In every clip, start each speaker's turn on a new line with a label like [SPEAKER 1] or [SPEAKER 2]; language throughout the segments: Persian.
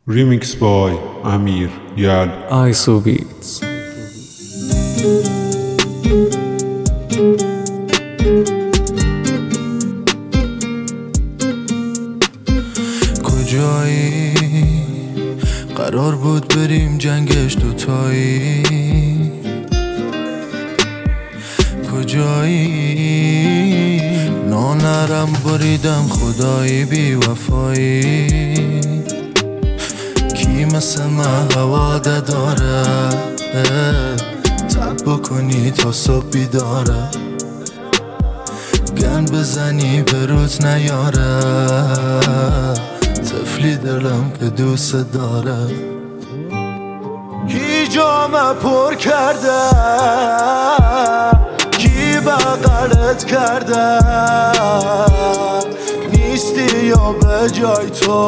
[SPEAKER 1] Remix by Amir Yal
[SPEAKER 2] ISO Beats.
[SPEAKER 3] کجایی قرار بود بریم جنگش دوتایی؟ کجایی نانرم بریدم خدایی بی وفایی؟ کی مثل من هواده داره تب بکنی تا صبح بیداره، گن بزنی به روت نیاره، طفلی دلم که دوست داره. کی جامه پر کرده، کی بغلت کرده، نیستی یا به جای تو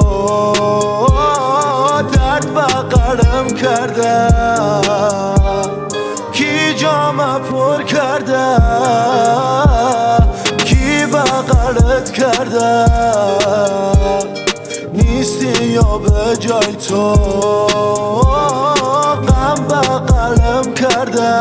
[SPEAKER 3] درد بغلم کرده. کی جامه پر کرده، کی بغلت کرده، نیستی یا به جای تو غم بغلم کرده.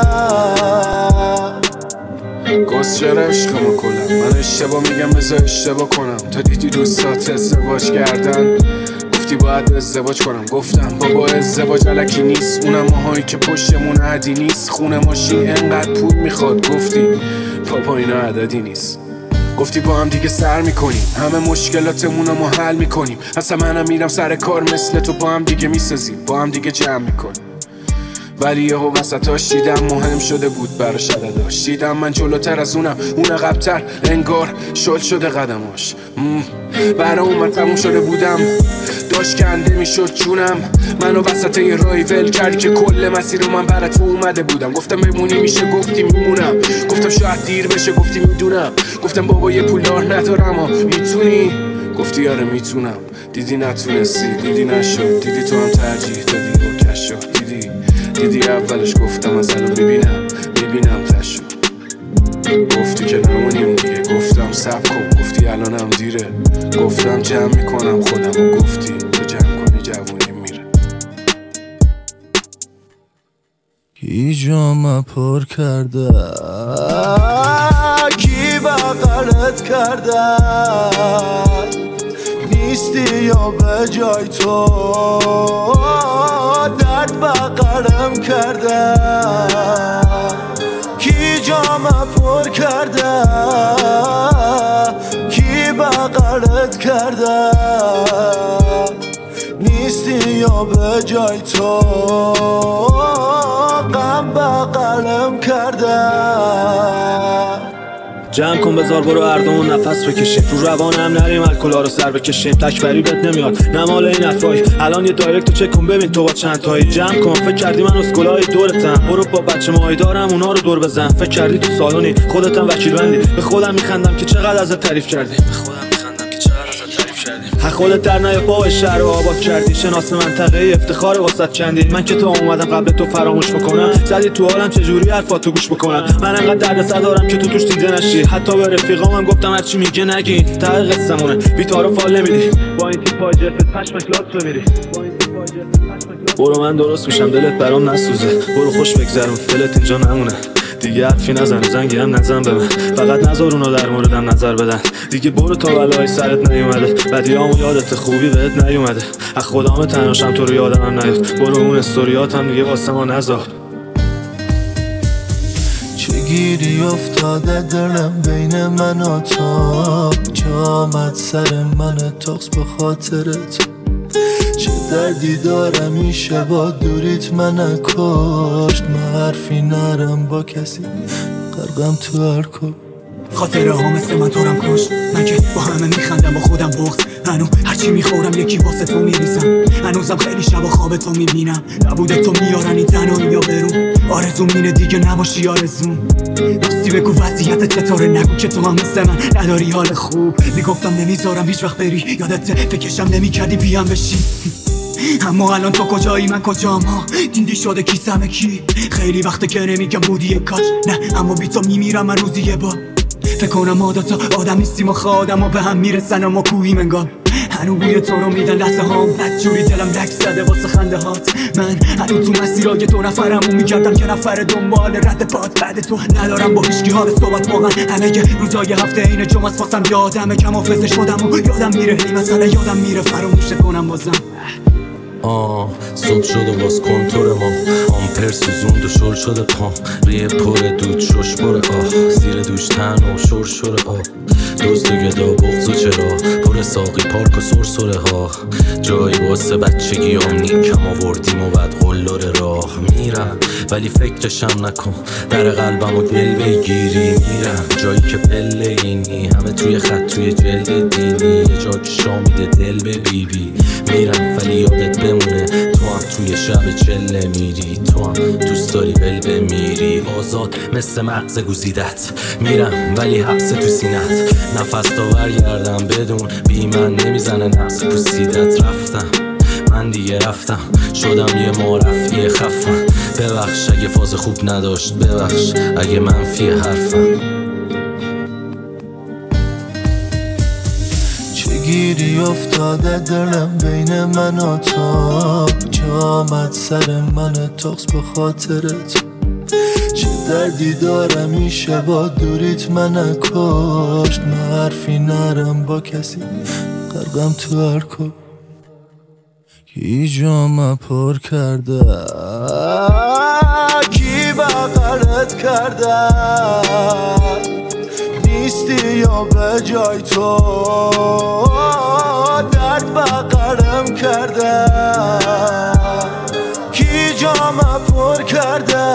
[SPEAKER 4] گسچر عشقمو کنم، من اشتباه میگم بذار اشتباه کنم. تا دیدی دوستات ازدواج کردن گفتی باید ازدواج کنم، گفتم بابا ازدواج الکی نیست، اونم ماهایی که پشتمون عدی نیست. خونه ماشین انقدر پول میخواد، گفتی بابا اینا عددی نیست. گفتی با هم دیگه سر میکنیم، همه مشکلاتمون رو ما حل میکنیم. اصلا منم میرم سر کار مثل تو، با هم دیگه میسازیم، با هم دیگه جمع میکنیم. ولی یهو وسطاش دیدم مهم شده بود براش عدداش. دیدم من جلوتر از اونم، اون عقب‌تر، انگار شل شده قدماش. برا من تموم شده بودم، داشت کنده میشد جونم. منو وسط یه راهی ول کردی که کل مسیر رو من برات اومده بودم. گفتم بمونی میشه، گفتی میمونم. گفتم شاید دیر بشه، گفتی میدونم. گفتم بابا یه پولدار ندارم ها، میتونی؟ گفتی آره میتونم. دیدی نتونستی، دیدی نشد، دیدی تو هم ترجیح دادی و کش شد. دیدی اولش گفتم از الان میبینم تشو. گفتی که نمونیم دیگه، گفتم سب کن، گفتی الانم دیره. گفتم جمع میکنم خودم و گفتی تو جمع کنی جوونیم میره.
[SPEAKER 3] کی جامه پر کرده، کی بغلت کرده، نیستی یا به جای تو درد بغلم کرده. کی جامه پر کرده، کی بغلت کرده، نیستی یا به جای تو غم بغلم کرده.
[SPEAKER 2] جمع کن بذار برو اردمون نفس بکشیم، رو روانم نریم الکلا رو سر بکشیم. تکبری بهت نمیاد نمال این افرایی، الان یه دایرکت چک کن ببین تو با چند تایی. جمع کن فکر کردی من اسکولای دورتم، برو با بچه ماهی دارم اونا رو دور بزن. فکر کردی تو سالونی خودتم وکیل بندی، به خودم میخندم که چقدر ازت تعریف کردی. خودت در نیا پا شهر رو آباد کردی، شناس منطقه افتخار واسط کندی. من که تو اومدم قبل تو فراموش بکنم، زدی تو حالم چجوری حرفاتو گوش بکنم. من انقدر دردسر دارم که تو توش دیده نشی، حتی به رفیقامم گفتم هرچی میگه نگی. ته قصه‌مونه بی تعارف حال نمیدی، با این تیپ پاجت پشمک لات بمیری. برو من درست میشم دلت برام نسوزه، برو خوش بگذرون دلت اینجا نمونه. دیگه حرفی نزن، زنگی هم نزن به من، فقط نذار اونا در موردم نظر بدن. دیگه برو تا بلای سرت نیومده، بدیامو یادت خوبی بهت نیومده. از خدام تنهاشم تو رو یادم نیاد، برو اون استوریاتم دیگه واسه ما نذار.
[SPEAKER 3] چه گیری افتاده دلم بین من و تو، جامت سر من تقص به خاطرت. چه دردی دارم این شبا دوریت من کشت، من حرفی نرم با کسی غرقم تو هر کن.
[SPEAKER 5] خاطره ها مثل من تورم کشت، من که با همه میخندم با خودم بغض. هنو هرچی میخورم یکی واسه تو میریزم، هنوزم خیلی شبا خواب تو میبینم. نبوده تو میارن این تنهایی یا برون، آرزوم اینه دیگه نباشی آرزوم. راستی بگو وضعیت چطوره، نگو که تو هم مثل من نداری حال خوب. میگفتم نمیذارم هیچ وقت بری، یادت فکرشم نمیکردی بیام بشی. اما الان تو کجایی من کجام ها، دیدی شده کیسم کی. خیلی وقته که نمیگم بودی کاش نه، اما بی تو میمیرم من روزی یه بار. فکر کنم ما دوتا آدم نیستیم و آدم ها به هم میرسن اما کوهیم انگار. هنو بوی تو رو میدن لحظه هام بدجوری دلم لک زده واسه خنده هات من هنو تو مسیرای دو نفرمو میکردم که نفر دنبال رد پات بعد تو ندارم با هیچکی حال صحبت واقعا همه روزای هفته این جمعه واسم یادمه کم حافظ شدم و یادم میره هی مثلا یادم میره فراموش کنم بازم
[SPEAKER 6] صبح شد و باز کنتور ما آمپر سوزوند و شل شده پام ریه پر دود شش بره زیر دوش تن و شرشره دزد و گدا بغض و چرا پر ساقی پارک و سرسره ها جایی واسه بچگی نی کم آوردیم و بعد قلار راه میرم ولی فکرشم نکن در قلبم و دل بگیری میرم جایی که پله اینی همه توی خط توی جلد دینی یه جا که شامیده دل به بیبی میرم ولی یادت بمونه تو هم توی شب چله میری تو هم دوست داری ول بمیری آزاد مثل مغز گوزیدت میرم ولی حبس تو سینت نفس تا برگردم بدون بی من نمیزنه نفس پوسیدت رفتم من دیگه رفتم شدم یه معرفی خفم ببخش اگه فاز خوب نداشت ببخش اگه منفی حرفم
[SPEAKER 3] گیری افتاده دلم بین من و تو که آمد سر من تقص به خاطرت چه دردی دارم این شبا دوریت من کشت من حرفی نرم با کسی قلبم تو هر کو کی جامه پر کرده کی بغلت کرده نیستی یا به جای تو درد بغلم کرده کی جامه پر کرده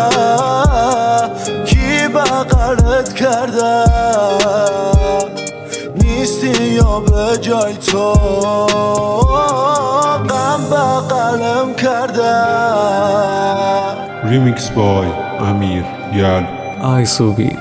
[SPEAKER 3] کی بغلت کرده نیستی یا به جای تو غم بغلم کرده
[SPEAKER 1] Remix by Amir Yal.
[SPEAKER 7] Isubi